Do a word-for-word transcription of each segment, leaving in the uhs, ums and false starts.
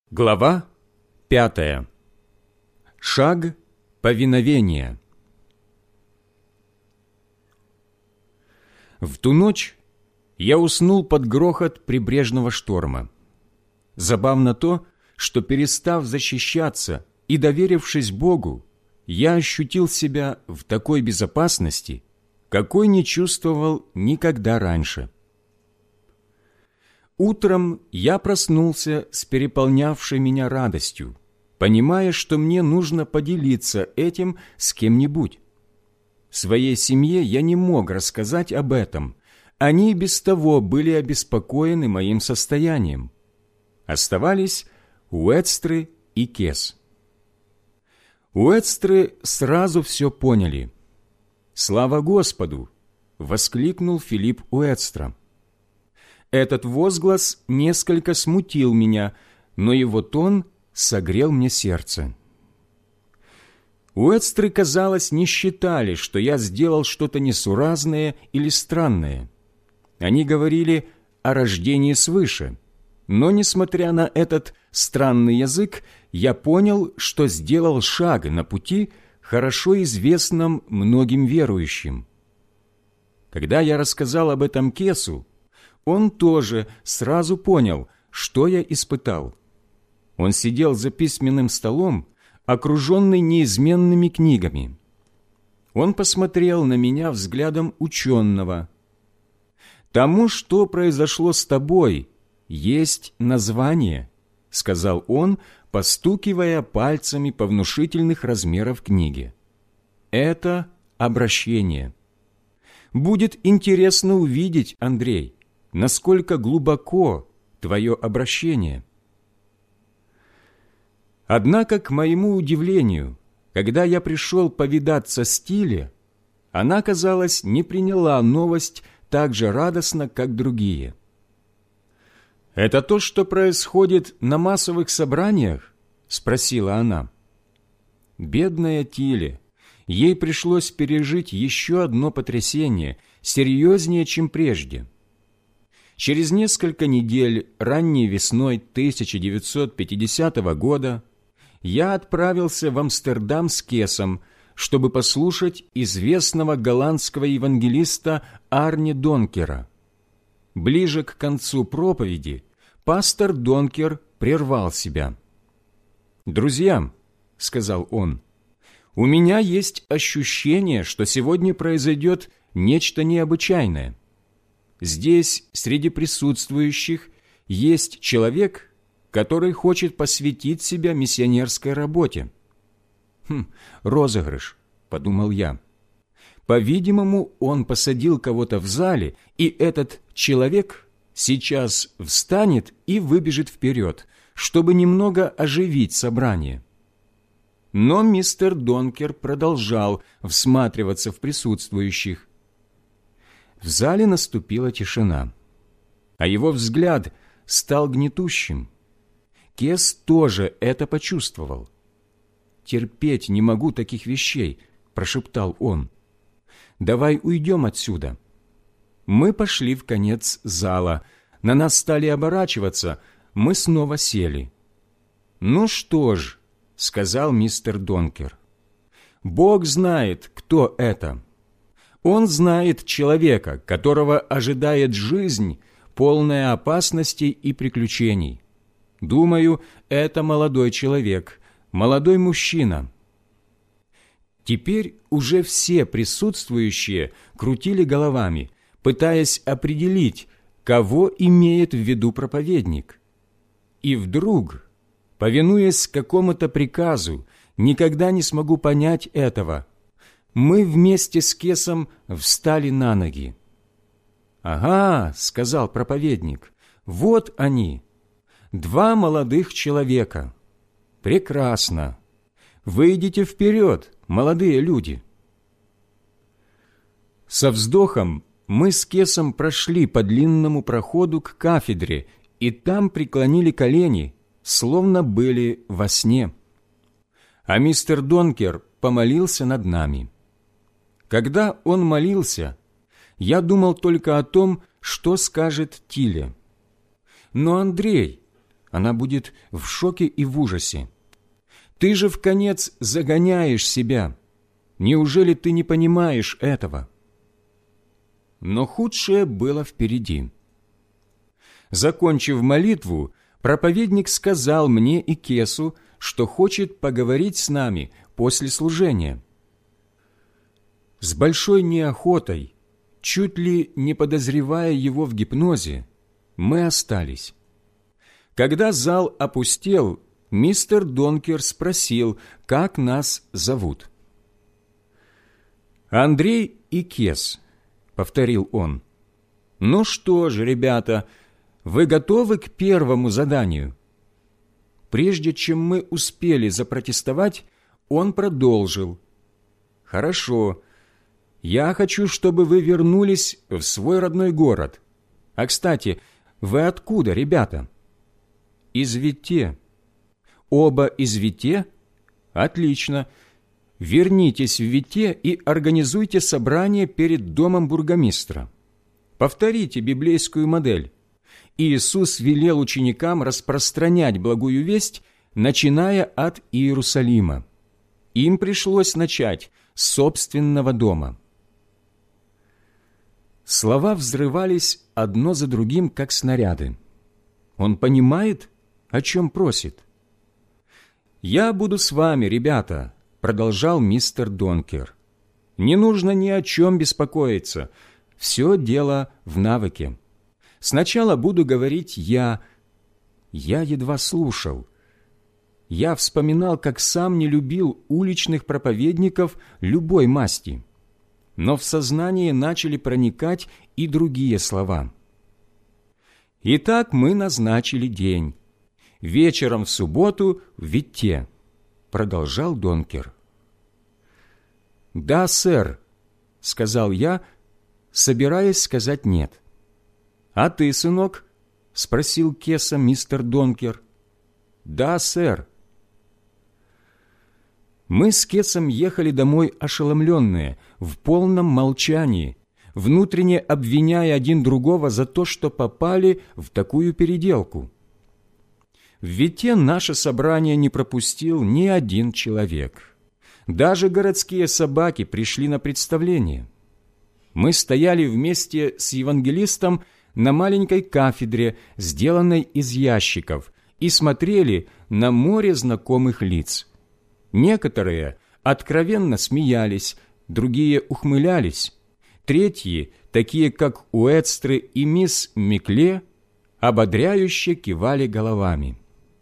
Глава пятая. Шаг повиновения. В ту ночь я уснул под грохот прибрежного шторма. Забавно то, что, перестав защищаться и доверившись Богу, я ощутил себя в такой безопасности, какой не чувствовал никогда раньше. Утром я проснулся с переполнявшей меня радостью, понимая, что мне нужно поделиться этим с кем-нибудь. Своей семье я не мог рассказать об этом. Они и без того были обеспокоены моим состоянием. Оставались Уэдстры и Кес. Уэдстры сразу все поняли. «Слава Господу!» — воскликнул Филипп Уэдстра. Этот возглас несколько смутил меня, но его тон согрел мне сердце. Уэдстры, казалось, не считали, что я сделал что-то несуразное или странное. Они говорили о рождении свыше, но, несмотря на этот странный язык, я понял, что сделал шаг на пути, хорошо известном многим верующим. Когда я рассказал об этом Кесу, он тоже сразу понял, что я испытал. Он сидел за письменным столом, окруженный неизменными книгами. Он посмотрел на меня взглядом ученого. «Тому, что произошло с тобой, есть название», — сказал он, постукивая пальцами по внушительных размеров книги. «Это обращение. Будет интересно увидеть, Андрей, насколько глубоко твое обращение». Однако, к моему удивлению, когда я пришел повидаться с Тиле, она, казалось, не приняла новость так же радостно, как другие. «Это то, что происходит на массовых собраниях?» — спросила она. Бедная Тиле, ей пришлось пережить еще одно потрясение, серьезнее, чем прежде. Через несколько недель, ранней весной тысяча девятьсот пятидесятого года, я отправился в Амстердам с Кесом, чтобы послушать известного голландского евангелиста Арне Донкера. Ближе к концу проповеди пастор Донкер прервал себя. «Друзья», — сказал он, — «у меня есть ощущение, что сегодня произойдет нечто необычайное. Здесь, среди присутствующих, есть человек, который хочет посвятить себя миссионерской работе». «Хм, розыгрыш», — подумал я. По-видимому, он посадил кого-то в зале, и этот человек сейчас встанет и выбежит вперед, чтобы немного оживить собрание. Но мистер Донкер продолжал всматриваться в присутствующих. В зале наступила тишина, а его взгляд стал гнетущим. Кес тоже это почувствовал. «Терпеть не могу таких вещей», — прошептал он. «Давай уйдем отсюда». Мы пошли в конец зала. На нас стали оборачиваться. Мы снова сели. «Ну что ж», — сказал мистер Донкер, — «Бог знает, кто это. Он знает человека, которого ожидает жизнь, полная опасностей и приключений. Думаю, это молодой человек, молодой мужчина». Теперь уже все присутствующие крутили головами, пытаясь определить, кого имеет в виду проповедник. И вдруг, повинуясь какому-то приказу, никогда не смогу понять этого, мы вместе с Кесом встали на ноги. «Ага», — сказал проповедник, — «вот они, два молодых человека. Прекрасно. Выйдите вперед, молодые люди». Со вздохом мы с Кесом прошли по длинному проходу к кафедре и там преклонили колени, словно были во сне. А мистер Донкер помолился над нами. Когда он молился, я думал только о том, что скажет Тиле. «Но, Андрей, она будет в шоке и в ужасе. Ты же вконец загоняешь себя. Неужели ты не понимаешь этого? Но худшее было впереди. Закончив молитву, проповедник сказал мне и Кесу, что хочет поговорить с нами после служения. С большой неохотой, чуть ли не подозревая его в гипнозе, мы остались. Когда зал опустел, мистер Донкер спросил, как нас зовут. «Андрей и Кес», — повторил он. «Ну что же, ребята, вы готовы к первому заданию?» Прежде чем мы успели запротестовать, он продолжил. «Хорошо. Я хочу, чтобы вы вернулись в свой родной город. А, кстати, вы откуда, ребята?» «Из Витте». «Оба из Витте? Отлично. Вернитесь в Витте и организуйте собрание перед домом бургомистра. Повторите библейскую модель. Иисус велел ученикам распространять благую весть, начиная от Иерусалима. Им пришлось начать с собственного дома». Слова взрывались одно за другим, как снаряды. Он понимает, о чем просит. «Я буду с вами, ребята», — продолжал мистер Донкер. «Не нужно ни о чем беспокоиться. Все дело в навыке. Сначала буду говорить я. Я едва слушал. Я вспоминал, как сам не любил уличных проповедников любой масти. Но в сознание начали проникать и другие слова. Итак, мы назначили день. Вечером в субботу в Витте», — продолжал Донкер. «Да, сэр», — сказал я, собираясь сказать «нет». «А ты, сынок?» — спросил Кеса мистер Донкер. «Да, сэр». Мы с Кесом ехали домой ошеломленные, в полном молчании, внутренне обвиняя один другого за то, что попали в такую переделку. В Витте наше собрание не пропустил ни один человек. Даже городские собаки пришли на представление. Мы стояли вместе с евангелистом на маленькой кафедре, сделанной из ящиков, и смотрели на море знакомых лиц. Некоторые откровенно смеялись, другие ухмылялись, третьи, такие как Уэдстры и мисс Микле, ободряюще кивали головами.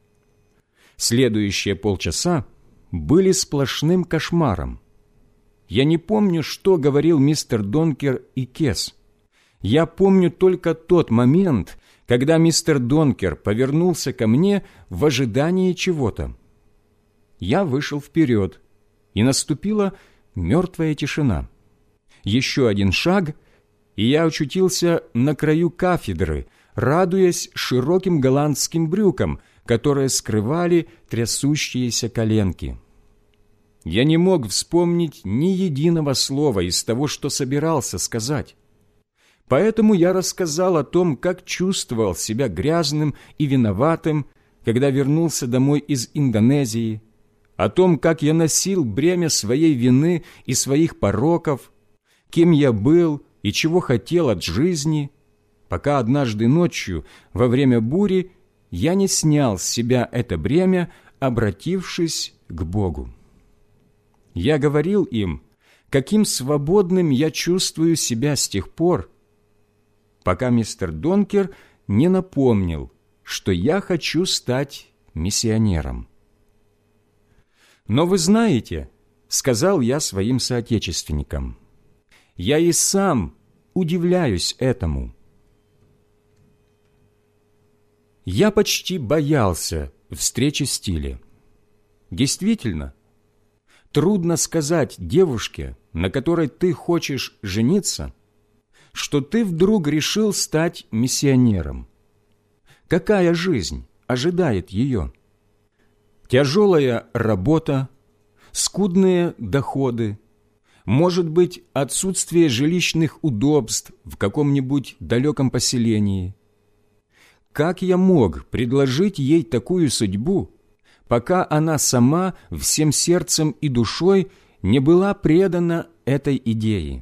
Следующие полчаса были сплошным кошмаром. Я не помню, что говорил мистер Донкер и Кес. Я помню только тот момент, когда мистер Донкер повернулся ко мне в ожидании чего-то. Я вышел вперед, и наступила мертвая тишина. Еще один шаг, и я очутился на краю кафедры, радуясь широким голландским брюкам, которые скрывали трясущиеся коленки. Я не мог вспомнить ни единого слова из того, что собирался сказать. Поэтому я рассказал о том, как чувствовал себя грязным и виноватым, когда вернулся домой из Индонезии, о том, как я носил бремя своей вины и своих пороков, кем я был и чего хотел от жизни, пока однажды ночью, во время бури, я не снял с себя это бремя, обратившись к Богу. Я говорил им, каким свободным я чувствую себя с тех пор, пока мистер Донкер не напомнил, что я хочу стать миссионером. «Но вы знаете, — сказал я своим соотечественникам, — я и сам удивляюсь этому. Я почти боялся встречи с Тиле. Действительно, трудно сказать девушке, на которой ты хочешь жениться, что ты вдруг решил стать миссионером. Какая жизнь ожидает ее? Тяжелая работа, скудные доходы, может быть, отсутствие жилищных удобств в каком-нибудь далеком поселении. как я мог предложить ей такую судьбу, пока она сама всем сердцем и душой не была предана этой идее?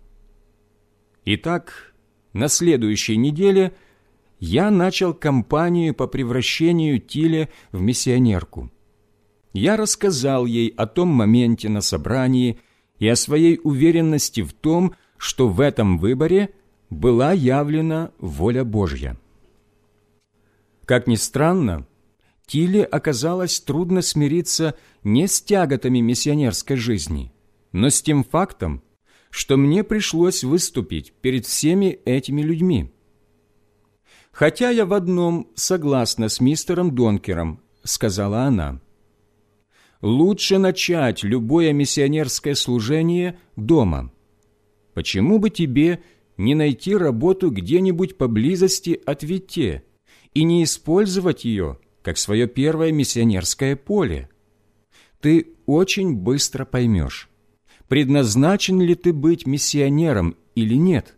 Итак, на следующей неделе я начал кампанию по превращению Тиле в миссионерку. Я рассказал ей о том моменте на собрании и о своей уверенности в том, что в этом выборе была явлена воля Божья. Как ни странно, Тиле оказалось трудно смириться не с тяготами миссионерской жизни, но с тем фактом, что мне пришлось выступить перед всеми этими людьми. «Хотя я в одном согласна с мистером Донкером», — сказала она, «лучше начать любое миссионерское служение дома. Почему бы тебе не найти работу где-нибудь поблизости от Витте и не использовать ее как свое первое миссионерское поле? Ты очень быстро поймешь, предназначен ли ты быть миссионером или нет».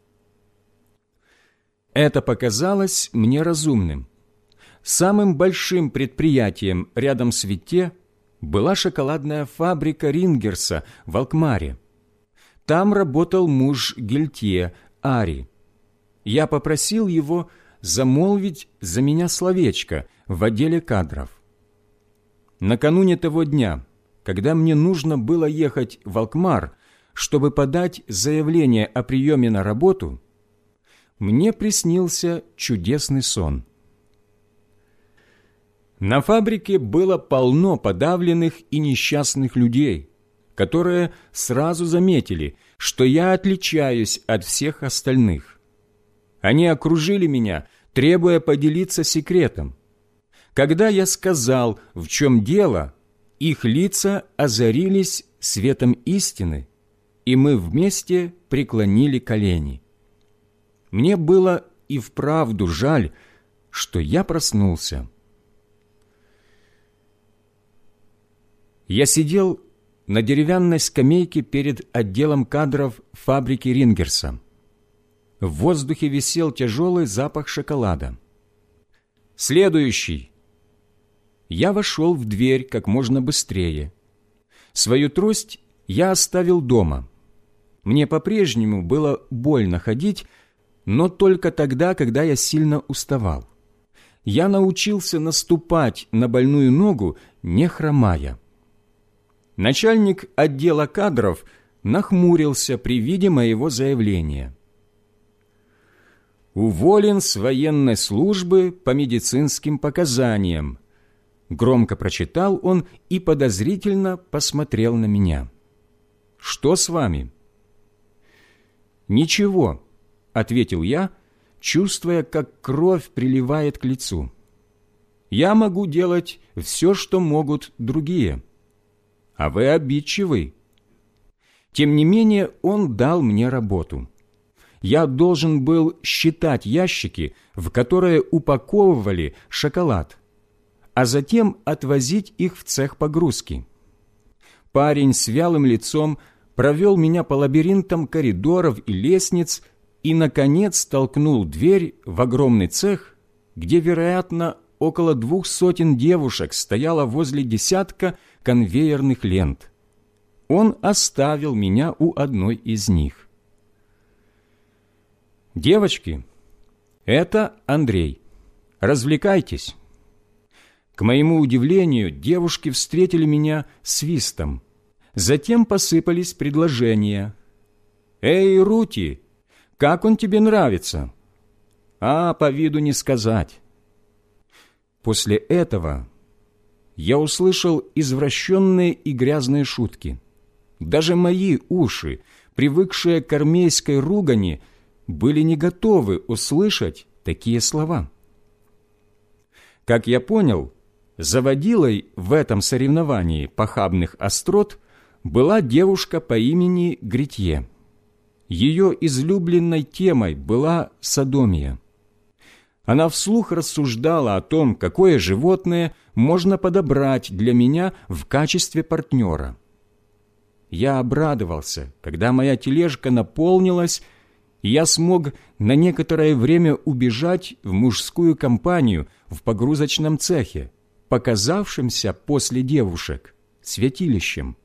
Это показалось мне разумным. Самым большим предприятием рядом с Витте была шоколадная фабрика Рингерса в Алкмаре. Там работал муж Гельтье, Ари. Я попросил его замолвить за меня словечко в отделе кадров. Накануне того дня, когда мне нужно было ехать в Алкмар, чтобы подать заявление о приеме на работу, мне приснился чудесный сон. На фабрике было полно подавленных и несчастных людей, которые сразу заметили, что я отличаюсь от всех остальных. Они окружили меня, требуя поделиться секретом. Когда я сказал, в чем дело, их лица озарились светом истины, и мы вместе преклонили колени. Мне было и вправду жаль, что я проснулся. Я сидел на деревянной скамейке перед отделом кадров фабрики Рингерса. В воздухе висел тяжелый запах шоколада. «Следующий!» Я вошел в дверь как можно быстрее. Свою трость я оставил дома. Мне по-прежнему было больно ходить, но только тогда, когда я сильно уставал. Я научился наступать на больную ногу, не хромая. Начальник отдела кадров нахмурился при виде моего заявления. «Уволен с военной службы по медицинским показаниям», громко прочитал он и подозрительно посмотрел на меня. «Что с вами?» «Ничего», — ответил я, чувствуя, как кровь приливает к лицу. «Я могу делать все, что могут другие, а вы обидчивый». Тем не менее, он дал мне работу. Я должен был считать ящики, в которые упаковывали шоколад, а затем отвозить их в цех погрузки. Парень с вялым лицом провел меня по лабиринтам коридоров и лестниц и, наконец, толкнул дверь в огромный цех, где, вероятно, около двух сотен девушек стояло возле десятка конвейерных лент. Он оставил меня у одной из них. «Девочки, это Андрей. Развлекайтесь». К моему удивлению, девушки встретили меня свистом. Затем посыпались предложения. «Эй, Рути, как он тебе нравится?» «А, по виду не сказать». После этого я услышал извращенные и грязные шутки. Даже мои уши, привыкшие к армейской ругани, были не готовы услышать такие слова. Как я понял, заводилой в этом соревновании похабных острот была девушка по имени Гритье. Ее излюбленной темой была содомия. Она вслух рассуждала о том, какое животное можно подобрать для меня в качестве партнера. Я обрадовался, когда моя тележка наполнилась, я смог на некоторое время убежать в мужскую компанию в погрузочном цехе, показавшемся после девушек святилищем.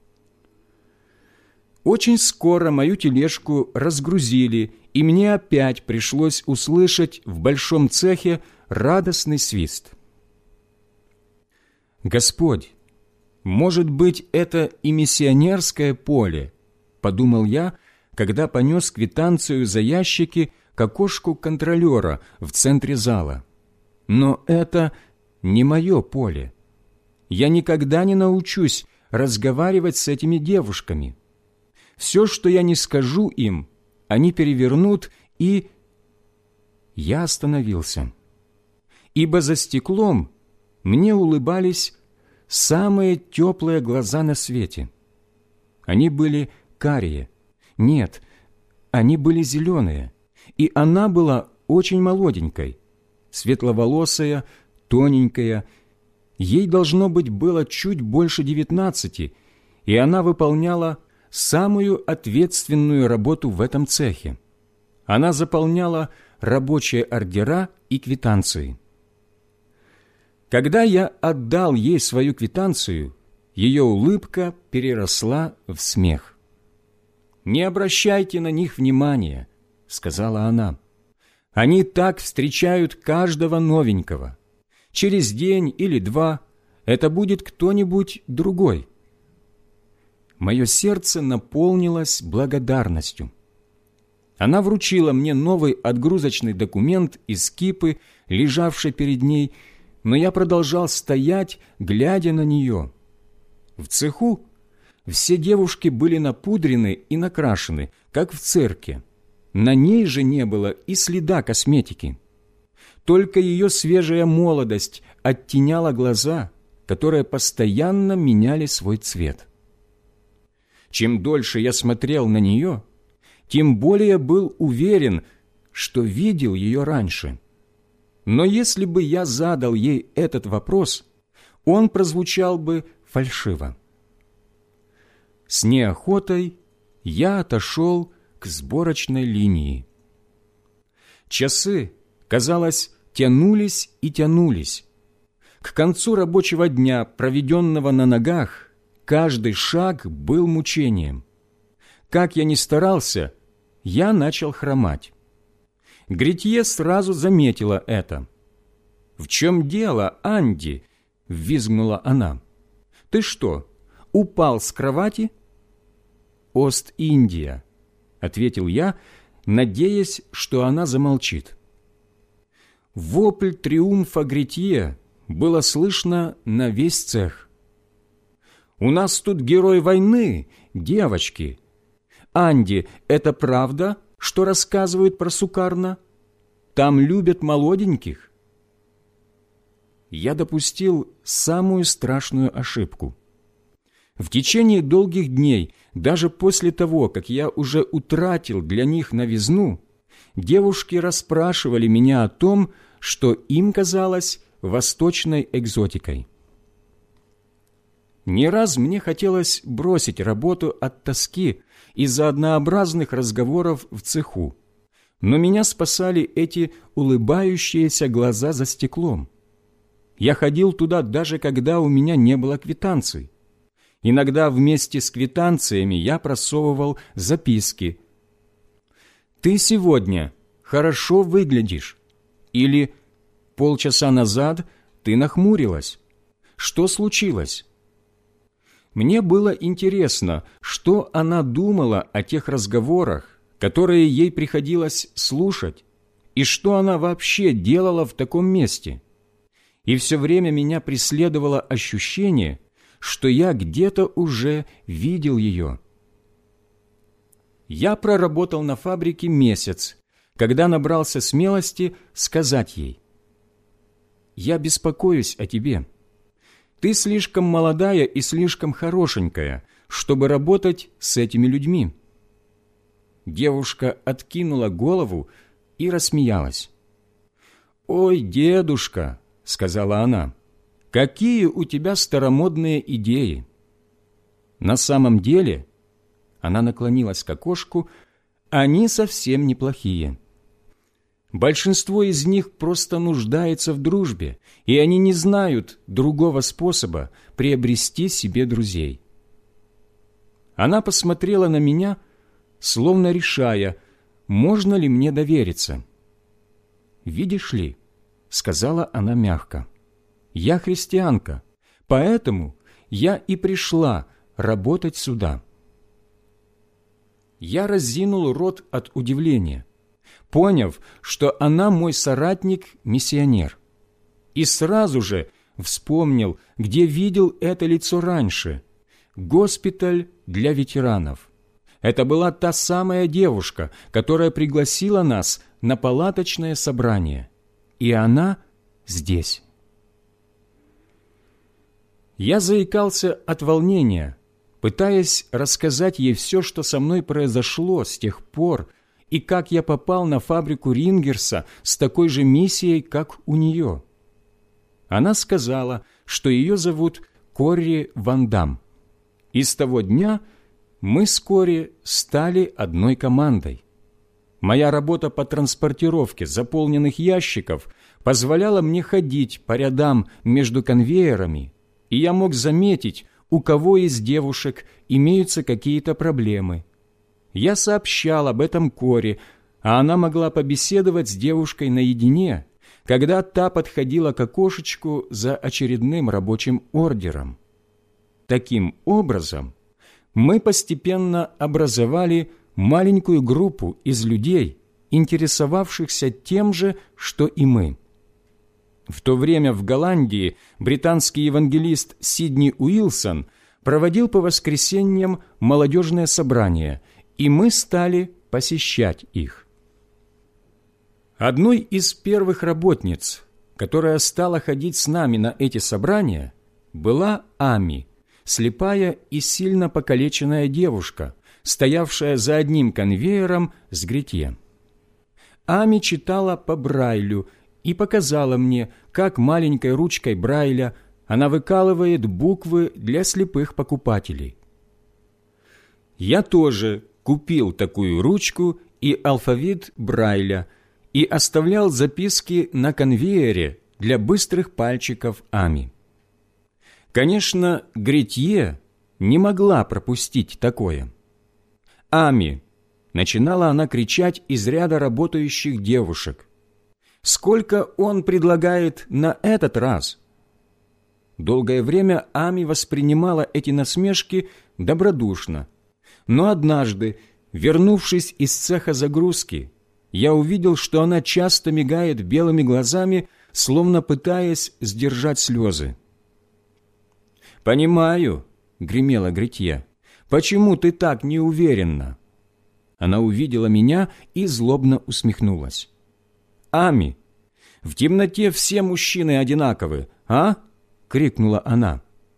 Очень скоро мою тележку разгрузили, и мне опять пришлось услышать в большом цехе радостный свист. «Господь, может быть, это и миссионерское поле», — подумал я, когда понес квитанцию за ящики к окошку контролера в центре зала. «Но это не мое поле. Я никогда не научусь разговаривать с этими девушками. Все, что я не скажу им, они перевернут, и...» Я остановился, ибо за стеклом мне улыбались самые теплые глаза на свете. Они были карие. Нет, они были зеленые, и она была очень молоденькой, светловолосая, тоненькая. Ей, должно быть, было чуть больше девятнадцати, и она выполняла самую ответственную работу в этом цехе. Она заполняла рабочие ордера и квитанции. Когда я отдал ей свою квитанцию, ее улыбка переросла в смех. «Не обращайте на них внимания», — сказала она. «Они так встречают каждого новенького. Через день или два это будет кто-нибудь другой». Мое сердце наполнилось благодарностью. Она вручила мне новый отгрузочный документ из кипы, лежавшей перед ней, но я продолжал стоять, глядя на нее. В цеху все девушки были напудрены и накрашены, как в цирке. На ней же не было и следа косметики. Только ее свежая молодость оттеняла глаза, которые постоянно меняли свой цвет. Чем дольше я смотрел на нее, тем более был уверен, что видел ее раньше. Но если бы я задал ей этот вопрос, он прозвучал бы фальшиво. С неохотой я отошел к сборочной линии. Часы, казалось, тянулись и тянулись. К концу рабочего дня, проведенного на ногах, каждый шаг был мучением. Как я ни старался, я начал хромать. Гретье сразу заметила это. «В чем дело, Анди?» — взвизгнула она. «Ты что, упал с кровати?» «Ост-Индия», — ответил я, надеясь, что она замолчит. Вопль триумфа Гретье было слышно на весь цех. «У нас тут герой войны, девочки! Анди, это правда, что рассказывают про Сукарна? Там любят молоденьких?» Я допустил самую страшную ошибку. В течение долгих дней, даже после того, как я уже утратил для них новизну, девушки расспрашивали меня о том, что им казалось восточной экзотикой. Не раз мне хотелось бросить работу от тоски из-за однообразных разговоров в цеху, но меня спасали эти улыбающиеся глаза за стеклом. Я ходил туда, даже когда у меня не было квитанций. Иногда вместе с квитанциями я просовывал записки. «Ты сегодня хорошо выглядишь» или «Полчаса назад ты нахмурилась. Что случилось?» Мне было интересно, что она думала о тех разговорах, которые ей приходилось слушать, и что она вообще делала в таком месте. И все время меня преследовало ощущение, что я где-то уже видел ее. Я проработал на фабрике месяц, когда набрался смелости сказать ей: «Я беспокоюсь о тебе. Ты слишком молодая и слишком хорошенькая, чтобы работать с этими людьми». Девушка откинула голову и рассмеялась. «Ой, дедушка», — сказала она, — «какие у тебя старомодные идеи». На самом деле, она наклонилась к окошку, Они совсем неплохие. Большинство из них просто нуждается в дружбе, и они не знают другого способа приобрести себе друзей. Она посмотрела на меня, словно решая, можно ли мне довериться. «Видишь ли, — сказала она мягко, — я христианка, поэтому я и пришла работать сюда». Я разинул рот от удивления, поняв, что она мой соратник-миссионер, и сразу же вспомнил, где видел это лицо раньше – госпиталь для ветеранов. Это была та самая девушка, которая пригласила нас на палаточное собрание, и она здесь. Я заикался от волнения, пытаясь рассказать ей все, что со мной произошло с тех пор, и как я попал на фабрику Рингерса с такой же миссией, как у нее. Она сказала, что ее зовут Корри Ван Дам. И с того дня мы с Корри стали одной командой. Моя работа по транспортировке заполненных ящиков позволяла мне ходить по рядам между конвейерами, и я мог заметить, у кого из девушек имеются какие-то проблемы. Я сообщал об этом Корри, а она могла побеседовать с девушкой наедине, когда та подходила к окошечку за очередным рабочим ордером. Таким образом, мы постепенно образовали маленькую группу из людей, интересовавшихся тем же, что и мы. В то время в Голландии британский евангелист Сидни Уилсон проводил по воскресеньям молодежное собрание, и мы стали посещать их. Одной из первых работниц, которая стала ходить с нами на эти собрания, была Ами, слепая и сильно покалеченная девушка, стоявшая за одним конвейером с гретье. Ами читала по Брайлю и показала мне, как маленькой ручкой Брайля она выкалывает буквы для слепых покупателей. Я тоже купил такую ручку и алфавит Брайля и оставлял записки на конвейере для быстрых пальчиков Ами. Конечно, гретье не могла пропустить такое. «Ами!» — начинала она кричать из ряда работающих девушек. «Сколько он предлагает на этот раз?» Долгое время Ами воспринимала эти насмешки добродушно. Но однажды, вернувшись из цеха загрузки, я увидел, что она часто мигает белыми глазами, словно пытаясь сдержать слезы. «Понимаю», — гремела гретье, — «почему ты так неуверенна?» Она увидела меня и злобно усмехнулась. «Ами, в темноте все мужчины одинаковы, а?» — крикнула она.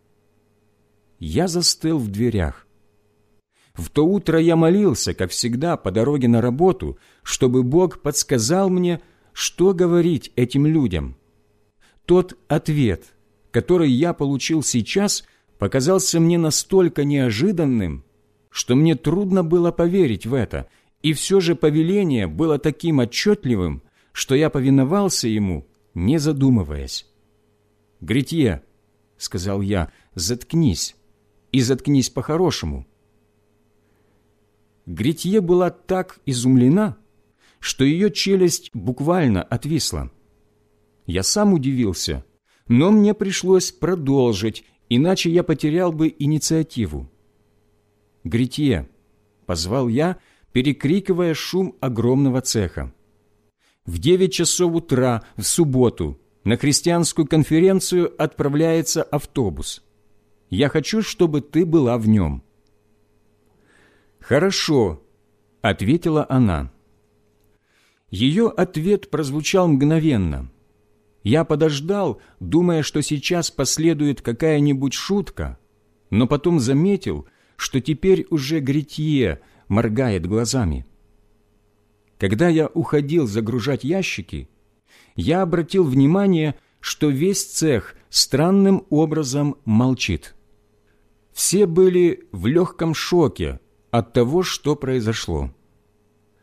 Я застыл в дверях. В то утро я молился, как всегда, по дороге на работу, чтобы Бог подсказал мне, что говорить этим людям. Тот ответ, который я получил сейчас, показался мне настолько неожиданным, что мне трудно было поверить в это, и все же повеление было таким отчетливым, что я повиновался ему, не задумываясь. «Гретье», — сказал я, — «заткнись, и заткнись по-хорошему». Гретье была так изумлена, что ее челюсть буквально отвисла. Я сам удивился, но мне пришлось продолжить, иначе я потерял бы инициативу. «Гретье», — позвал я, перекрикивая шум огромного цеха. «В девять часов утра в субботу на христианскую конференцию отправляется автобус. Я хочу, чтобы ты была в нем». «Хорошо», — ответила она. Ее ответ прозвучал мгновенно. Я подождал, думая, что сейчас последует какая-нибудь шутка, но потом заметил, что теперь уже Гретье моргает глазами. Когда я уходил загружать ящики, я обратил внимание, что весь цех странным образом молчит. Все были в легком шоке от того, что произошло.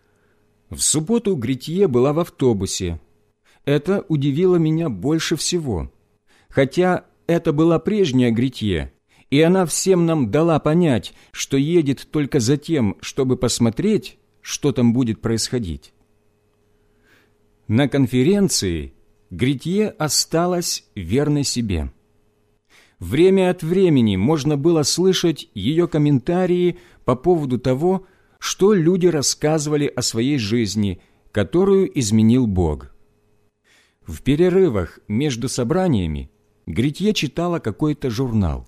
В субботу Гретье была в автобусе. Это удивило меня больше всего. Хотя это была прежняя Гретье, и она всем нам дала понять, что едет только за тем, чтобы посмотреть, что там будет происходить. На конференции Гретье осталась верной себе. Время от времени можно было слышать ее комментарии по поводу того, что люди рассказывали о своей жизни, которую изменил Бог. В перерывах между собраниями Гретье читала какой-то журнал.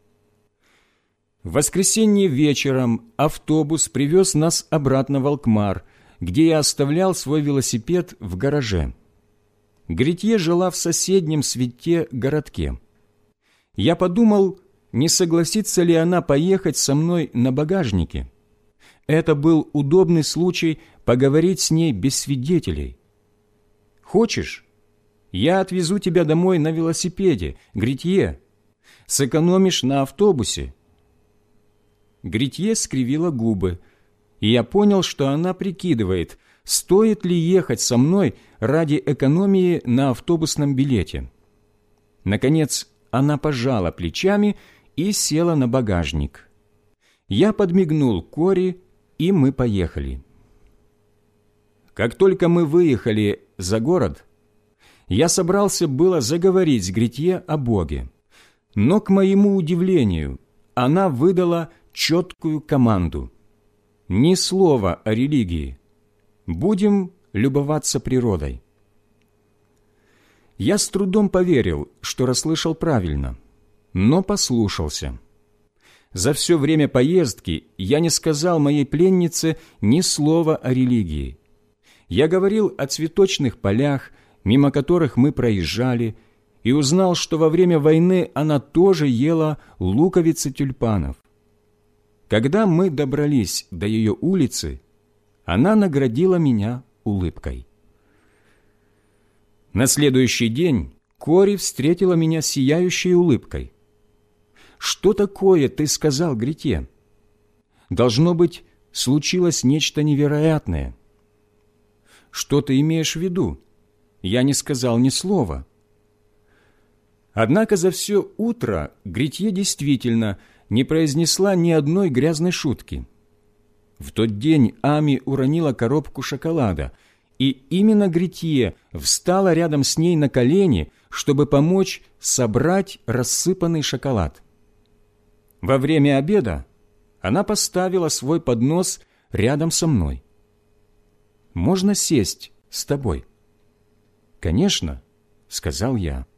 В воскресенье вечером автобус привез нас обратно в Алкмар, где я оставлял свой велосипед в гараже. Гретье жила в соседнем Свите городке. Я подумал, не согласится ли она поехать со мной на багажнике. Это был удобный случай поговорить с ней без свидетелей. «Хочешь, я отвезу тебя домой на велосипеде, Гретье. Сэкономишь на автобусе». Гретье скривила губы, и я понял, что она прикидывает, стоит ли ехать со мной ради экономии на автобусном билете. Наконец, она пожала плечами и села на багажник. Я подмигнул Кори, и мы поехали. Как только мы выехали за город, я собрался было заговорить с Гретье о Боге, но, к моему удивлению, она выдала четкую команду. Ни слова о религии. Будем любоваться природой. Я с трудом поверил, что расслышал правильно, но послушался. За все время поездки я не сказал моей пленнице ни слова о религии. Я говорил о цветочных полях, мимо которых мы проезжали, и узнал, что во время войны она тоже ела луковицы тюльпанов. Когда мы добрались до ее улицы, она наградила меня улыбкой. На следующий день Кори встретила меня сияющей улыбкой. «Что такое ты сказал Гретье? Должно быть, случилось нечто невероятное». «Что ты имеешь в виду? Я не сказал ни слова». Однако за все утро Гретье действительно не произнесла ни одной грязной шутки. В тот день Ами уронила коробку шоколада, и именно Гретье встала рядом с ней на колени, чтобы помочь собрать рассыпанный шоколад. Во время обеда она поставила свой поднос рядом со мной. «Можно сесть с тобой?» «Конечно», — сказал я.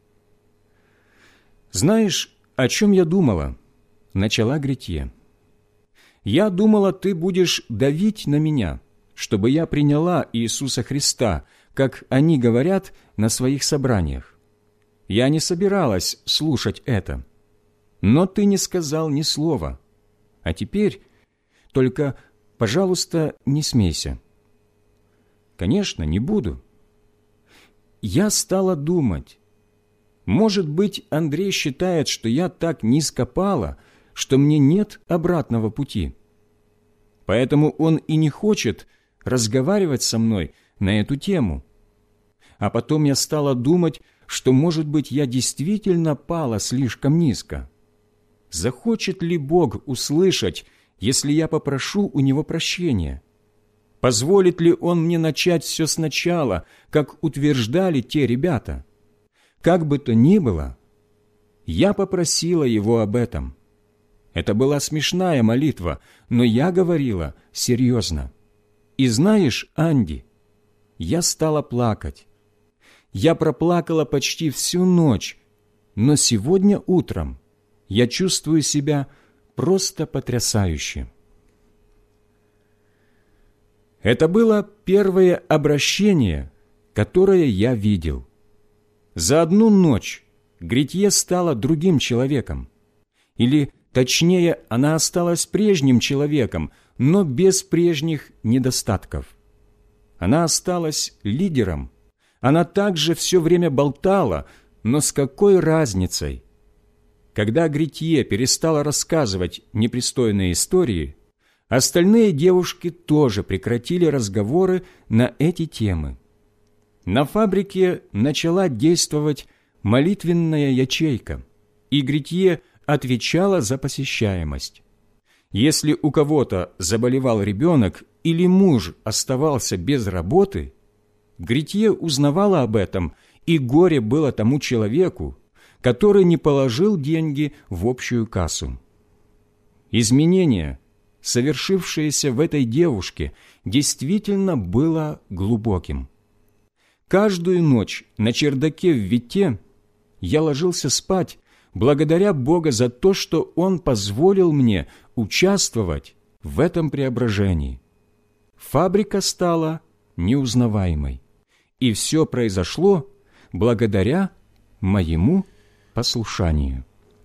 «Знаешь, о чем я думала?» — начала Гретье. «Я думала, ты будешь давить на меня, чтобы я приняла Иисуса Христа, как они говорят на своих собраниях. Я не собиралась слушать это, но ты не сказал ни слова. А теперь только, пожалуйста, не смейся». «Конечно, не буду». Я стала думать, может быть, Андрей считает, что я так низко пала, что мне нет обратного пути. Поэтому он и не хочет разговаривать со мной на эту тему. А потом я стала думать, что, может быть, я действительно пала слишком низко. Захочет ли Бог услышать, если я попрошу у Него прощения? Позволит ли Он мне начать все сначала, как утверждали те ребята? Как бы то ни было, я попросила Его об этом. Это была смешная молитва, но я говорила серьезно. И знаешь, Анди, я стала плакать. Я проплакала почти всю ночь, но сегодня утром я чувствую себя просто потрясающе. Это было первое обращение, которое я видел. За одну ночь Гретье стала другим человеком. Или, точнее, она осталась прежним человеком, но без прежних недостатков. Она осталась лидером. Она также все время болтала, но с какой разницей? Когда Гретье перестала рассказывать непристойные истории, Остальные девушки тоже прекратили разговоры на эти темы. На фабрике начала действовать молитвенная ячейка, и Гретье отвечала за посещаемость. Если у кого-то заболевал ребенок или муж оставался без работы, Гретье узнавала об этом, и горе было тому человеку, который не положил деньги в общую кассу. Изменение, совершившееся в этой девушке, действительно было глубоким. Каждую ночь на чердаке в Витте я ложился спать, благодаря Бога за то, что Он позволил мне участвовать в этом преображении. Фабрика стала неузнаваемой, и все произошло благодаря моему послушанию.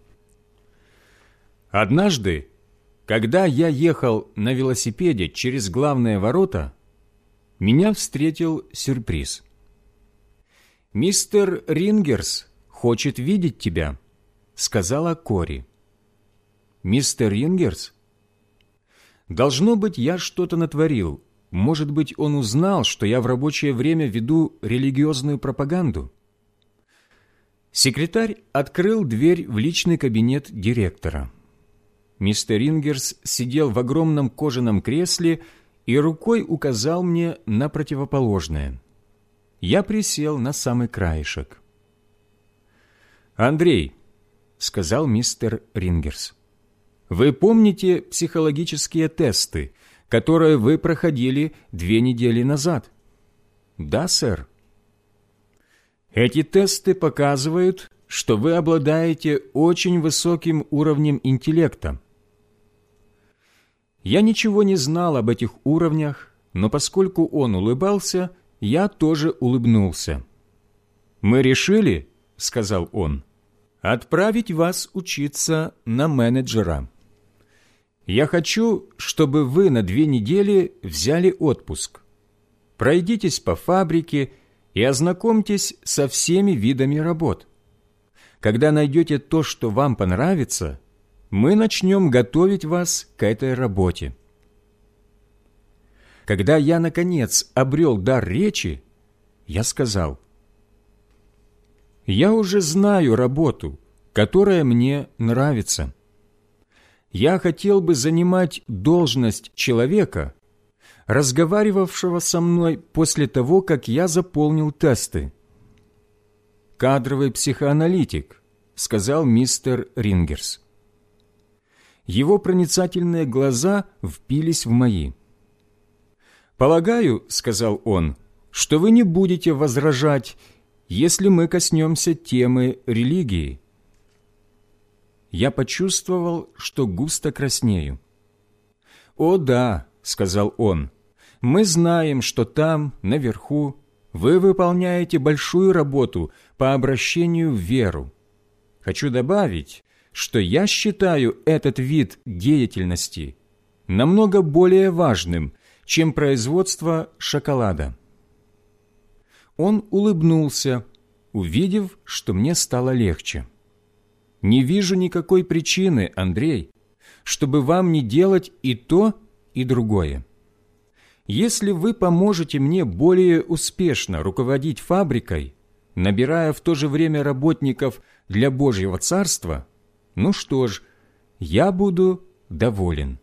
Однажды, когда я ехал на велосипеде через главные ворота, меня встретил сюрприз. «Мистер Рингерс хочет видеть тебя», — сказала Кори. «Мистер Рингерс? Должно быть, я что-то натворил. Может быть, он узнал, что я в рабочее время веду религиозную пропаганду». Секретарь открыл дверь в личный кабинет директора. Мистер Рингерс сидел в огромном кожаном кресле и рукой указал мне на противоположное. Я присел на самый краешек. «Андрей», — сказал мистер Рингерс, — «вы помните психологические тесты, которые вы проходили две недели назад?» «Да, сэр». «Эти тесты показывают, что вы обладаете очень высоким уровнем интеллекта». Я ничего не знал об этих уровнях, но поскольку он улыбался, я тоже улыбнулся. «Мы решили, — сказал он, — отправить вас учиться на менеджера. Я хочу, чтобы вы на две недели взяли отпуск. Пройдитесь по фабрике и ознакомьтесь со всеми видами работ. Когда найдете то, что вам понравится, мы начнем готовить вас к этой работе». Когда я, наконец, обрел дар речи, я сказал: «Я уже знаю работу, которая мне нравится. Я хотел бы занимать должность человека, разговаривавшего со мной после того, как я заполнил тесты». «Кадровый психоаналитик», — сказал мистер Рингерс. Его проницательные глаза впились в мои. «Полагаю, — сказал он, — что вы не будете возражать, если мы коснемся темы религии». Я почувствовал, что густо краснею. «О да, — сказал он, — мы знаем, что там, наверху, вы выполняете большую работу по обращению в веру. Хочу добавить, что я считаю этот вид деятельности намного более важным, чем производство шоколада». Он улыбнулся, увидев, что мне стало легче. «Не вижу никакой причины, Андрей, чтобы вам не делать и то, и другое. Если вы поможете мне более успешно руководить фабрикой, набирая в то же время работников для Божьего Царства, ну что ж, я буду доволен».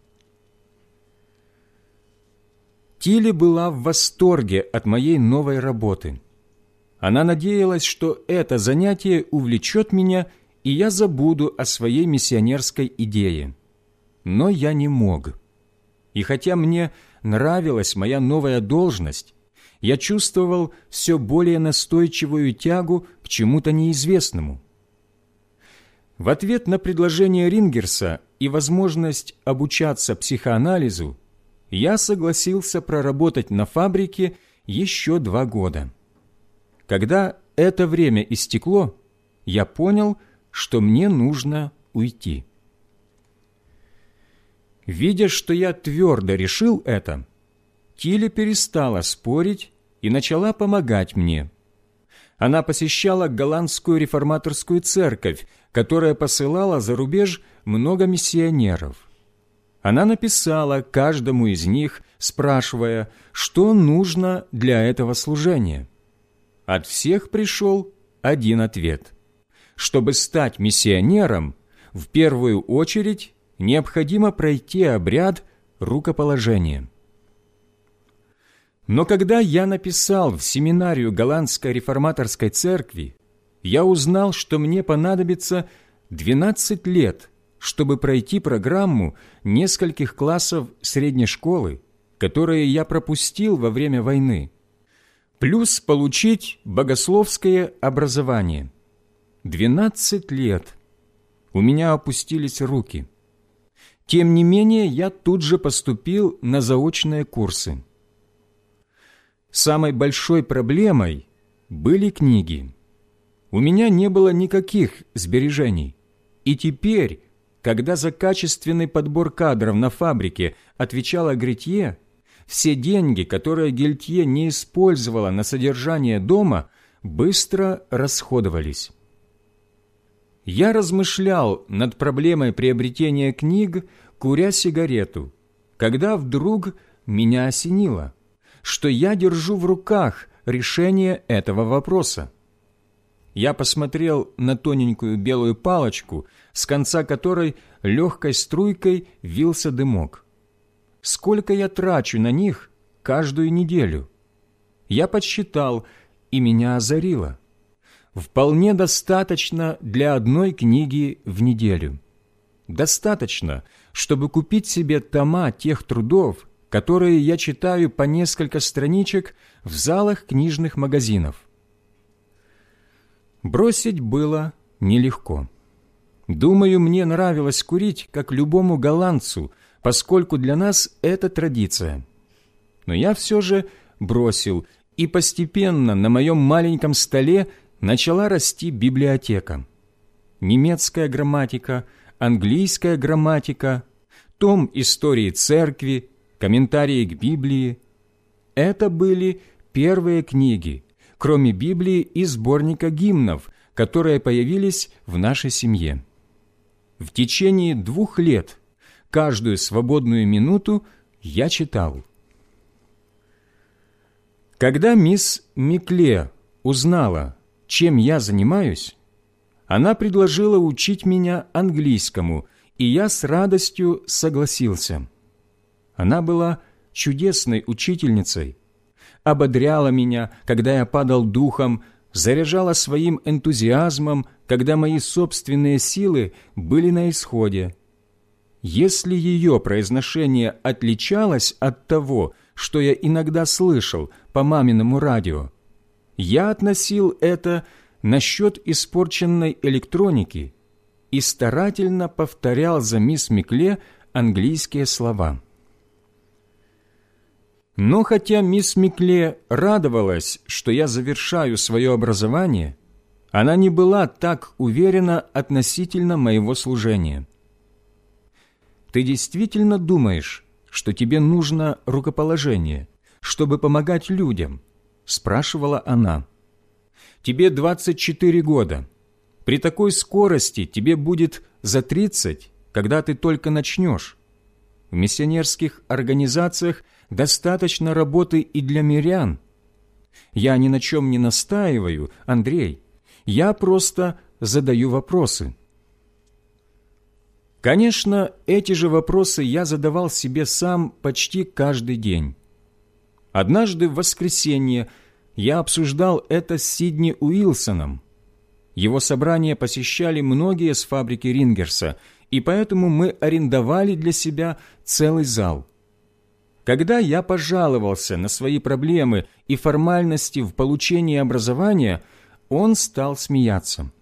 Тилли была в восторге от моей новой работы. Она надеялась, что это занятие увлечет меня, и я забуду о своей миссионерской идее. Но я не мог. И хотя мне нравилась моя новая должность, я чувствовал все более настойчивую тягу к чему-то неизвестному. В ответ на предложение Рингерса и возможность обучаться психоанализу, я согласился проработать на фабрике еще два года. Когда это время истекло, я понял, что мне нужно уйти. Видя, что я твердо решил это, Тилли перестала спорить и начала помогать мне. Она посещала голландскую реформаторскую церковь, которая посылала за рубеж много миссионеров. Она написала каждому из них, спрашивая, что нужно для этого служения. От всех пришел один ответ. Чтобы стать миссионером, в первую очередь необходимо пройти обряд рукоположения. Но когда я написал в семинарию Голландской реформаторской церкви, я узнал, что мне понадобится двенадцать лет, чтобы пройти программу нескольких классов средней школы, которые я пропустил во время войны, плюс получить богословское образование. Двенадцать лет. У меня опустились руки. Тем не менее, я тут же поступил на заочные курсы. Самой большой проблемой были книги. У меня не было никаких сбережений. И теперь, когда за качественный подбор кадров на фабрике отвечала Гретье, все деньги, которые Гельтье не использовала на содержание дома, быстро расходовались. Я размышлял над проблемой приобретения книг, куря сигарету, когда вдруг меня осенило, что я держу в руках решение этого вопроса. Я посмотрел на тоненькую белую палочку, с конца которой легкой струйкой вился дымок. Сколько я трачу на них каждую неделю? Я подсчитал, и меня озарило. Вполне достаточно для одной книги в неделю. Достаточно, чтобы купить себе тома тех трудов, которые я читаю по несколько страничек в залах книжных магазинов. Бросить было нелегко. Думаю, мне нравилось курить, как любому голландцу, поскольку для нас это традиция. Но я все же бросил, и постепенно на моем маленьком столе начала расти библиотека. Немецкая грамматика, английская грамматика, том истории церкви, комментарии к Библии. Это были первые книги, кроме Библии и сборника гимнов, которые появились в нашей семье. В течение двух лет, каждую свободную минуту, я читал. Когда мисс Микле узнала, чем я занимаюсь, она предложила учить меня английскому, и я с радостью согласился. Она была чудесной учительницей, ободряла меня, когда я падал духом, заряжала своим энтузиазмом, когда мои собственные силы были на исходе. Если ее произношение отличалось от того, что я иногда слышал по маминому радио, я относил это насчет испорченной электроники и старательно повторял за мисс Микле английские слова. Но хотя мисс Микле радовалась, что я завершаю свое образование, она не была так уверена относительно моего служения. «Ты действительно думаешь, что тебе нужно рукоположение, чтобы помогать людям?» – спрашивала она. «Тебе двадцать четыре года. При такой скорости тебе будет за тридцать, когда ты только начнешь. В миссионерских организациях достаточно работы и для мирян. Я ни на чем не настаиваю, Андрей, я просто задаю вопросы». Конечно, эти же вопросы я задавал себе сам почти каждый день. Однажды в воскресенье я обсуждал это с Сидни Уилсоном. Его собрания посещали многие с фабрики Рингерса, и поэтому мы арендовали для себя целый зал. Когда я пожаловался на свои проблемы и формальности в получении образования, он стал смеяться.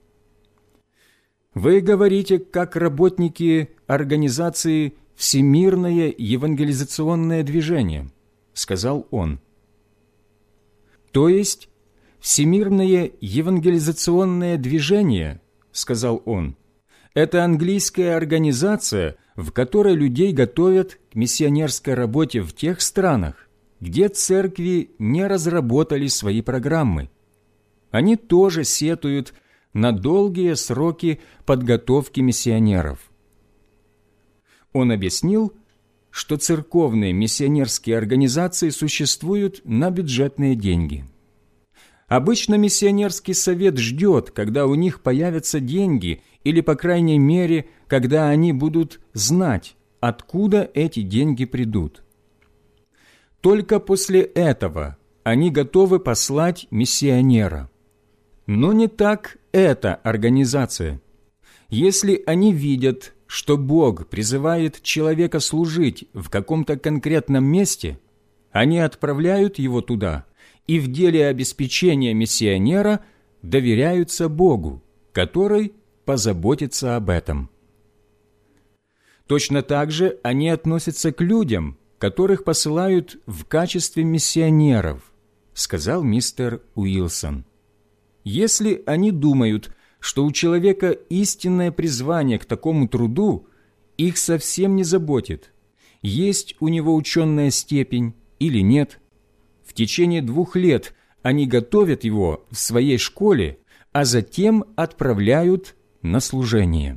«Вы говорите, как работники организации «Всемирное евангелизационное движение», — сказал он. «То есть Всемирное евангелизационное движение, — сказал он, — это английская организация, в которой людей готовят к миссионерской работе в тех странах, где церкви не разработали свои программы. Они тоже сетуют на долгие сроки подготовки миссионеров. Он объяснил, что церковные миссионерские организации существуют на бюджетные деньги. Обычно миссионерский совет ждет, когда у них появятся деньги, или, по крайней мере, когда они будут знать, откуда эти деньги придут. Только после этого они готовы послать миссионера. Но не так эта организация. Если они видят, что Бог призывает человека служить в каком-то конкретном месте, они отправляют его туда и в деле обеспечения миссионера доверяются Богу, который позаботится об этом. Точно так же они относятся к людям, которых посылают в качестве миссионеров, сказал мистер Уилсон. Если они думают, что у человека истинное призвание к такому труду, их совсем не заботит, есть у него ученая степень или нет. В течение двух лет они готовят его в своей школе, а затем отправляют на служение.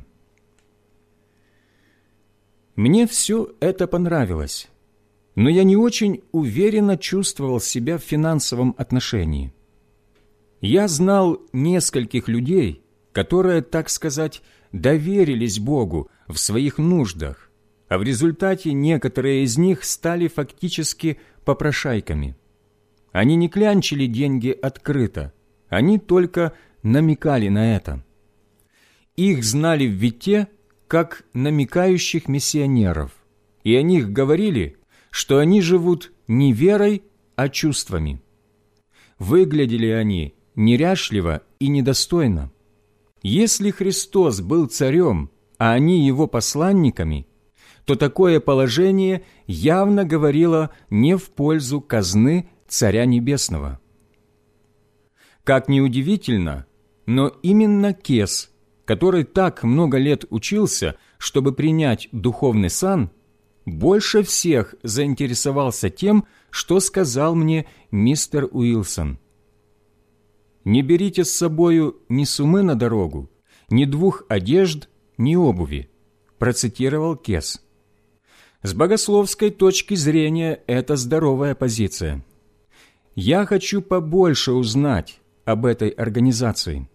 Мне все это понравилось, но я не очень уверенно чувствовал себя в финансовом отношении. Я знал нескольких людей, которые, так сказать, доверились Богу в своих нуждах, а в результате некоторые из них стали фактически попрошайками. Они не клянчили деньги открыто, они только намекали на это. Их знали в Вите как намекающих миссионеров, и о них говорили, что они живут не верой, а чувствами. Выглядели они неряшливо и недостойно. Если Христос был царем, а они его посланниками, то такое положение явно говорило не в пользу казны Царя Небесного. Как ни удивительно, но именно Кес, который так много лет учился, чтобы принять духовный сан, больше всех заинтересовался тем, что сказал мне мистер Уилсон. «Не берите с собою ни сумы на дорогу, ни двух одежд, ни обуви», процитировал Кес. С богословской точки зрения это здоровая позиция. Я хочу побольше узнать об этой организации.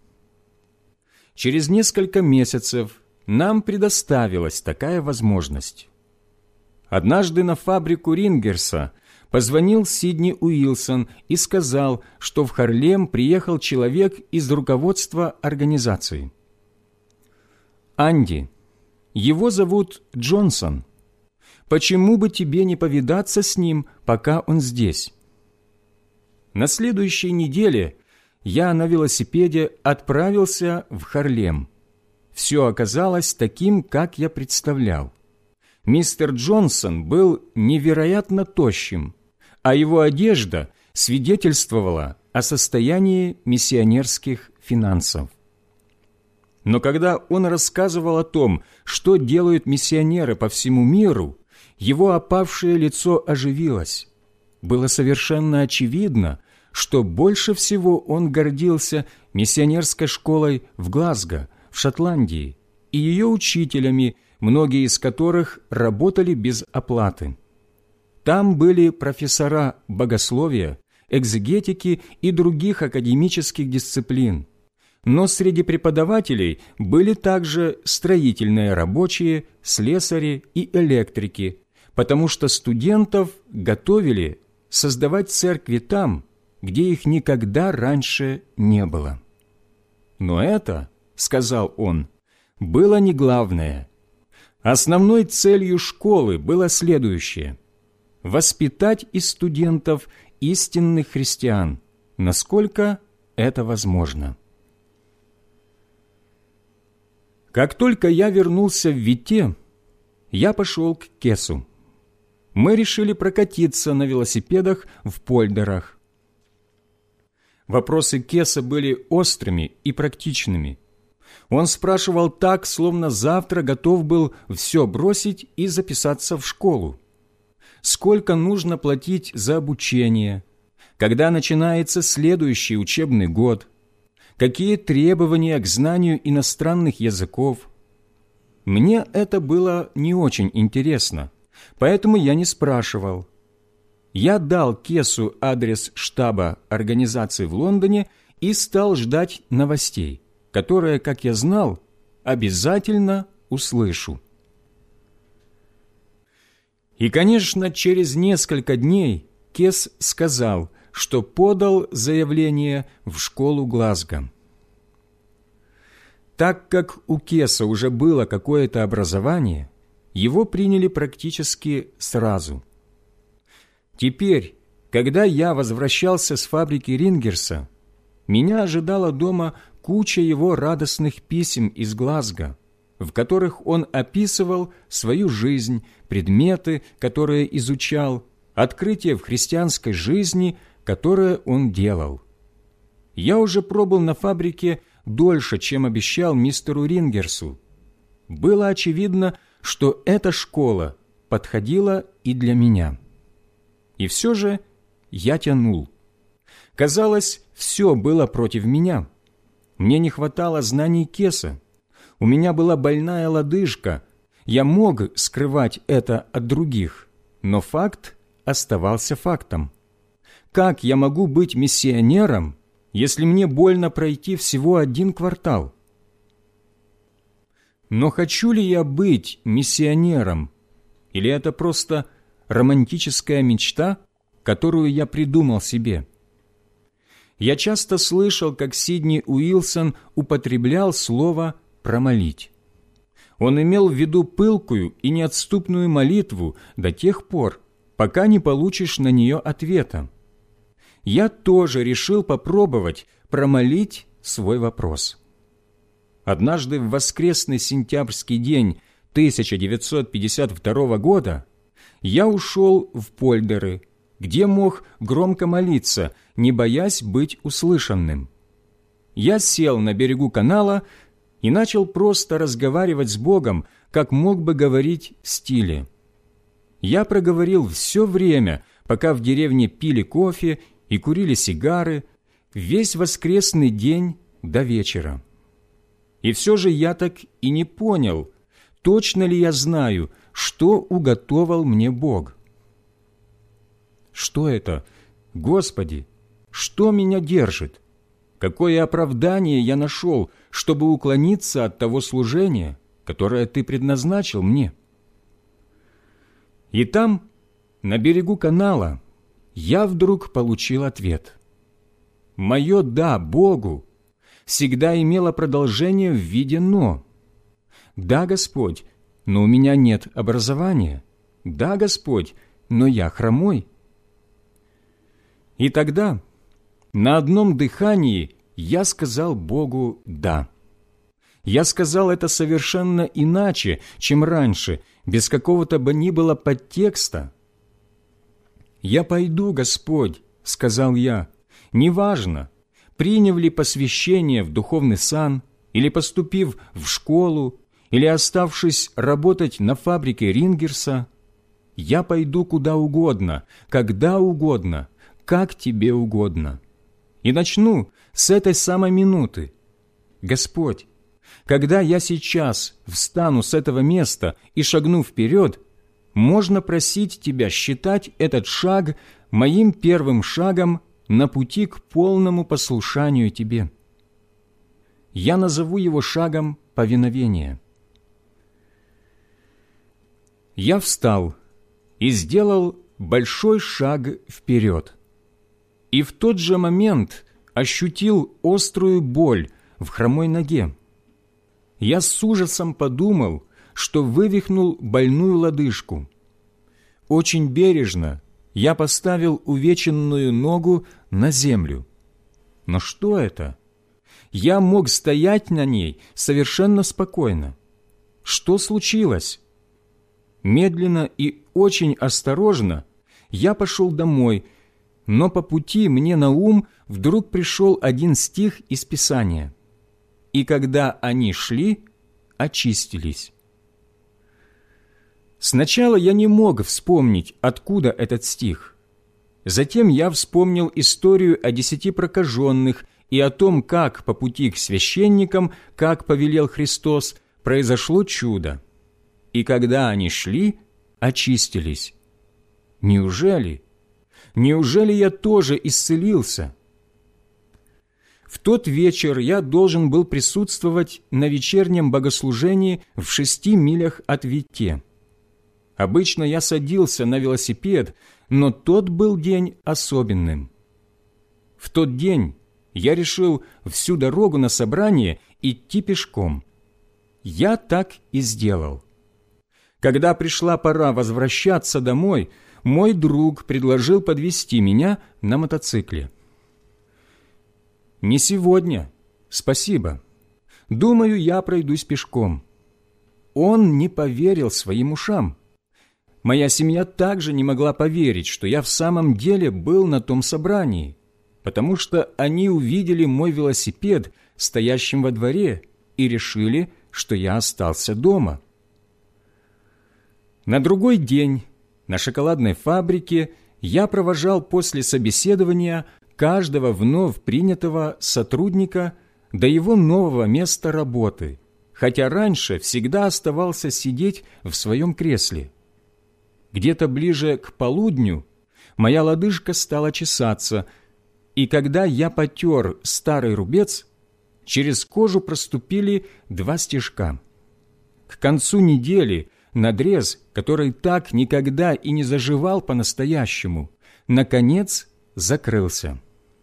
Через несколько месяцев нам предоставилась такая возможность. Однажды на фабрику Рингерса позвонил Сидни Уилсон и сказал, что в Харлем приехал человек из руководства организации. «Анди, его зовут Джонсон. Почему бы тебе не повидаться с ним, пока он здесь?» На следующей неделе я на велосипеде отправился в Харлем. Все оказалось таким, как я представлял. Мистер Джонсон был невероятно тощим, а его одежда свидетельствовала о состоянии миссионерских финансов. Но когда он рассказывал о том, что делают миссионеры по всему миру, его опавшее лицо оживилось. Было совершенно очевидно, что больше всего он гордился миссионерской школой в Глазго, в Шотландии, и ее учителями, многие из которых работали без оплаты. Там были профессора богословия, экзегетики и других академических дисциплин. Но среди преподавателей были также строительные рабочие, слесари и электрики, потому что студентов готовили создавать церкви там, где их никогда раньше не было. Но это, сказал он, было не главное. Основной целью школы было следующее – воспитать из студентов истинных христиан, насколько это возможно. Как только я вернулся в Вите, я пошел к Кесу. Мы решили прокатиться на велосипедах в Польдерах. Вопросы Кеса были острыми и практичными. Он спрашивал так, словно завтра готов был все бросить и записаться в школу. Сколько нужно платить за обучение? Когда начинается следующий учебный год? Какие требования к знанию иностранных языков? Мне это было не очень интересно, поэтому я не спрашивал. Я дал Кесу адрес штаба организации в Лондоне и стал ждать новостей, которые, как я знал, обязательно услышу. И, конечно, через несколько дней Кес сказал, что подал заявление в школу Глазго. Так как у Кеса уже было какое-то образование, его приняли практически сразу. Теперь, когда я возвращался с фабрики Рингерса, меня ожидала дома куча его радостных писем из Глазго, в которых он описывал свою жизнь, предметы, которые изучал, открытия в христианской жизни, которые он делал. Я уже пробыл на фабрике дольше, чем обещал мистеру Рингерсу. Было очевидно, что эта школа подходила и для меня. И все же я тянул. Казалось, все было против меня. Мне не хватало знаний Кеса. У меня была больная лодыжка. Я мог скрывать это от других, но факт оставался фактом. Как я могу быть миссионером, если мне больно пройти всего один квартал? Но хочу ли я быть миссионером? Или это просто романтическая мечта, которую я придумал себе? Я часто слышал, как Сидни Уилсон употреблял слово «промолить». Он имел в виду пылкую и неотступную молитву до тех пор, пока не получишь на нее ответа. Я тоже решил попробовать промолить свой вопрос. Однажды в воскресный сентябрьский день тысяча девятьсот пятьдесят второго года я ушел в Польдеры, где мог громко молиться, не боясь быть услышанным. Я сел на берегу канала и начал просто разговаривать с Богом, как мог бы говорить Стиле. Я проговорил все время, пока в деревне пили кофе и курили сигары, весь воскресный день до вечера. И все же я так и не понял, точно ли я знаю, что уготовал мне Бог. Что это? Господи, что меня держит? Какое оправдание я нашел, чтобы уклониться от того служения, которое Ты предназначил мне? И там, на берегу канала, я вдруг получил ответ. Мое «да» Богу всегда имело продолжение в виде «но». «Да, Господь, но у меня нет образования. Да, Господь, но я хромой». И тогда на одном дыхании я сказал Богу «да». Я сказал это совершенно иначе, чем раньше, без какого-то бы ни было подтекста. «Я пойду, Господь», — сказал я, — «неважно, приняв ли посвящение в духовный сан, или поступив в школу, или оставшись работать на фабрике Рингерса, я пойду куда угодно, когда угодно, как тебе угодно. И начну с этой самой минуты. Господь, когда я сейчас встану с этого места и шагну вперед, можно просить Тебя считать этот шаг моим первым шагом на пути к полному послушанию Тебе. Я назову его шагом повиновения. Я встал и сделал большой шаг вперед. И в тот же момент ощутил острую боль в хромой ноге. Я с ужасом подумал, что вывихнул больную лодыжку. Очень бережно я поставил увеченную ногу на землю. Но что это? Я мог стоять на ней совершенно спокойно. Что случилось? Медленно и очень осторожно я пошел домой, но по пути мне на ум вдруг пришел один стих из Писания. «И когда они шли, очистились». Сначала я не мог вспомнить, откуда этот стих. Затем я вспомнил историю о десяти прокаженных и о том, как по пути к священникам, как повелел Христос, произошло чудо, и когда они шли, очистились. Неужели? Неужели я тоже исцелился? В тот вечер я должен был присутствовать на вечернем богослужении в шести милях от Витте. Обычно я садился на велосипед, но тот был день особенным. В тот день я решил всю дорогу на собрание идти пешком. Я так и сделал. Когда пришла пора возвращаться домой, мой друг предложил подвезти меня на мотоцикле. «Не сегодня, спасибо. Думаю, я пройдусь пешком». Он не поверил своим ушам. Моя семья также не могла поверить, что я в самом деле был на том собрании, потому что они увидели мой велосипед, стоящим во дворе, и решили, что я остался дома. На другой день на шоколадной фабрике я провожал после собеседования каждого вновь принятого сотрудника до его нового места работы, хотя раньше всегда оставался сидеть в своем кресле. Где-то ближе к полудню моя лодыжка стала чесаться, и когда я потер старый рубец, через кожу проступили два стежка. К концу недели надрез, который так никогда и не заживал по-настоящему, наконец закрылся.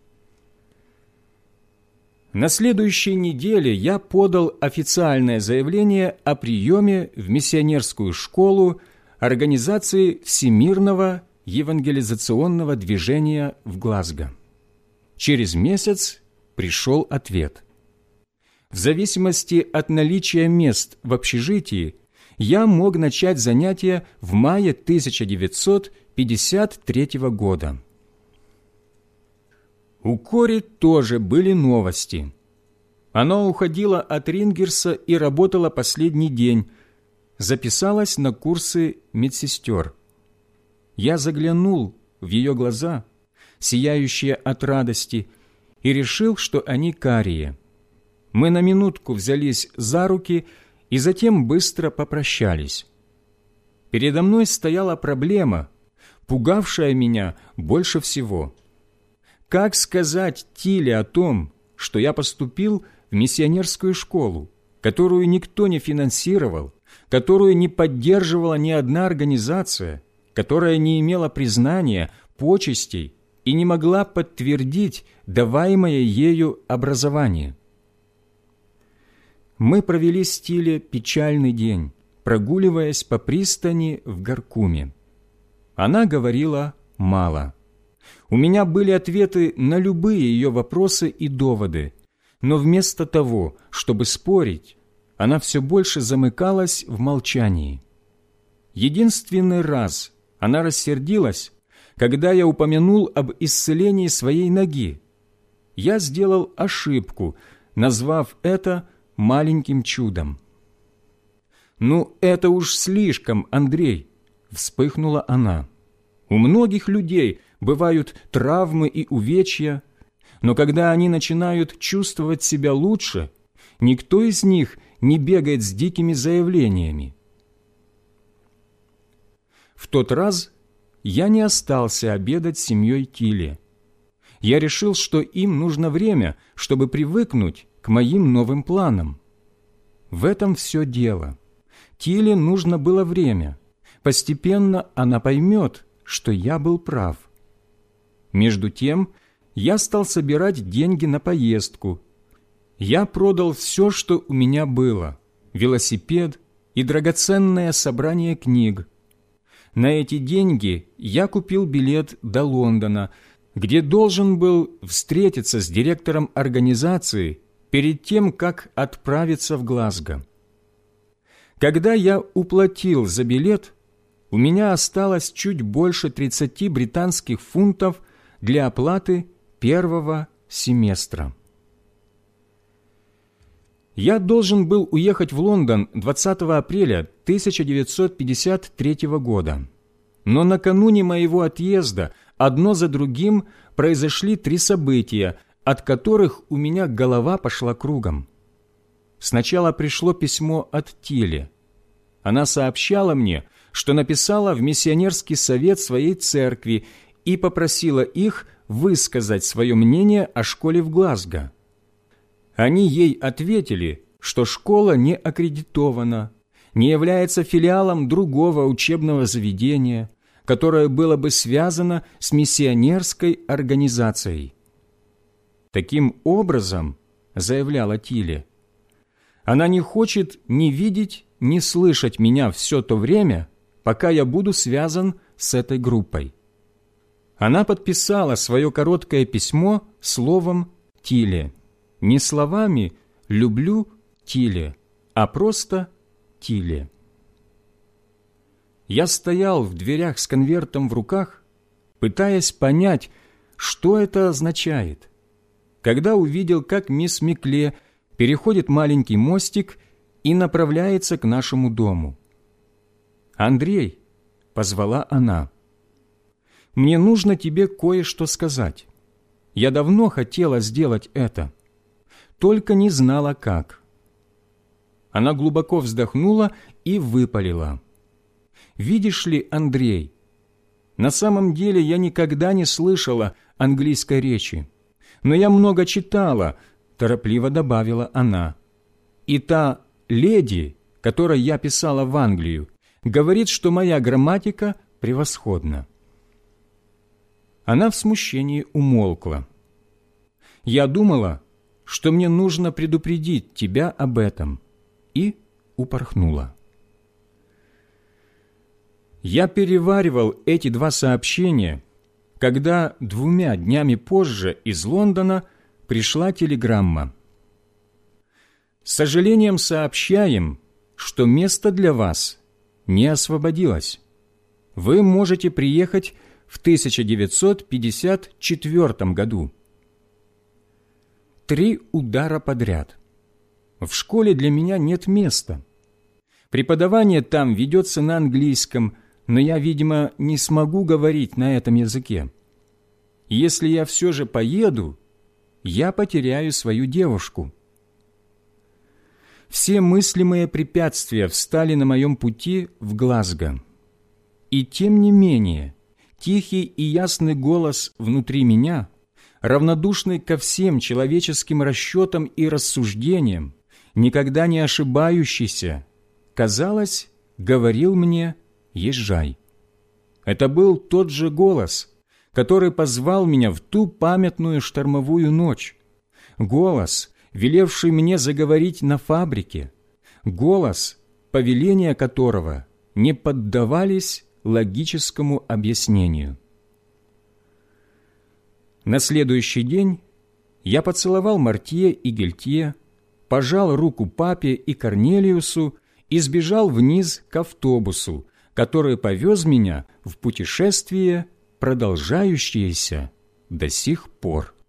На следующей неделе я подал официальное заявление о приеме в миссионерскую школу Организации Всемирного евангелизационного движения в Глазго. Через месяц пришел ответ. В зависимости от наличия мест в общежитии я мог начать занятия в мае тысяча девятьсот пятьдесят третьего года. У Кори тоже были новости. Она уходила от Рингерса и работала последний день, записалась на курсы медсестер. Я заглянул в ее глаза, сияющие от радости, и решил, что они карие. Мы на минутку взялись за руки и затем быстро попрощались. Передо мной стояла проблема, пугавшая меня больше всего. Как сказать Тиле о том, что я поступил в миссионерскую школу, которую никто не финансировал, которую не поддерживала ни одна организация, которая не имела признания, почестей и не могла подтвердить даваемое ею образование? Мы провели с Тиле печальный день, прогуливаясь по пристани в Гаркуме. Она говорила мало. У меня были ответы на любые ее вопросы и доводы, но вместо того, чтобы спорить, она все больше замыкалась в молчании. Единственный раз она рассердилась, когда я упомянул об исцелении своей ноги. Я сделал ошибку, назвав это маленьким чудом. «Ну, это уж слишком, Андрей!» — вспыхнула она. «У многих людей бывают травмы и увечья, но когда они начинают чувствовать себя лучше, никто из них не бегает с дикими заявлениями». В тот раз я не остался обедать с семьей Тиле. Я решил, что им нужно время, чтобы привыкнуть к моим новым планам. В этом все дело. Тиле нужно было время. Постепенно она поймет, что я был прав. Между тем, я стал собирать деньги на поездку. Я продал все, что у меня было, велосипед и драгоценное собрание книг. На эти деньги я купил билет до Лондона, где должен был встретиться с директором организации перед тем, как отправиться в Глазго. Когда я уплатил за билет, у меня осталось чуть больше тридцати британских фунтов для оплаты первого семестра. Я должен был уехать в Лондон двадцатого апреля тысяча девятьсот пятьдесят третьего года, но накануне моего отъезда одно за другим произошли три события, от которых у меня голова пошла кругом. сначала пришло письмо от Тиле. Она сообщала мне, что написала в миссионерский совет своей церкви и попросила их высказать свое мнение о школе в Глазго. Они ей ответили, что школа не аккредитована, не является филиалом другого учебного заведения, которое было бы связано с миссионерской организацией. Таким образом, заявляла Тиле, она не хочет ни видеть, ни слышать меня все то время, пока я буду связан с этой группой. Она подписала свое короткое письмо словом «Тиле», не словами «люблю Тиле», а просто «Тиле». Я стоял в дверях с конвертом в руках, пытаясь понять, что это означает, когда увидел, как мисс Микле переходит маленький мостик и направляется к нашему дому. «Андрей», — позвала она, — «мне нужно тебе кое-что сказать. Я давно хотела сделать это, только не знала, как». Она глубоко вздохнула и выпалила: «Видишь ли, Андрей, на самом деле я никогда не слышала английской речи, но я много читала», — торопливо добавила она. «И та леди, которой я писала в Англию, говорит, что моя грамматика превосходна». Она в смущении умолкла. «Я думала, что мне нужно предупредить тебя об этом», и упорхнула. Я переваривал эти два сообщения, когда двумя днями позже из Лондона пришла телеграмма. «С сожалением сообщаем, что место для вас не освободилось. Вы можете приехать в тысяча девятьсот пятьдесят четвёртом году». Три удара подряд. В школе для меня нет места. Преподавание там ведется на английском, но я, видимо, не смогу говорить на этом языке. Если я все же поеду, я потеряю свою девушку. Все мыслимые препятствия встали на моем пути в Глазго. И тем не менее, тихий и ясный голос внутри меня, равнодушный ко всем человеческим расчетам и рассуждениям, никогда не ошибающийся, казалось, говорил мне: «Езжай». Это был тот же голос, который позвал меня в ту памятную штормовую ночь, голос, велевший мне заговорить на фабрике, голос, повеления которого не поддавались логическому объяснению. На следующий день я поцеловал Мартье и Гельтье, пожал руку папе и Корнелиусу и сбежал вниз к автобусу, который повез меня в путешествие, продолжающееся до сих пор.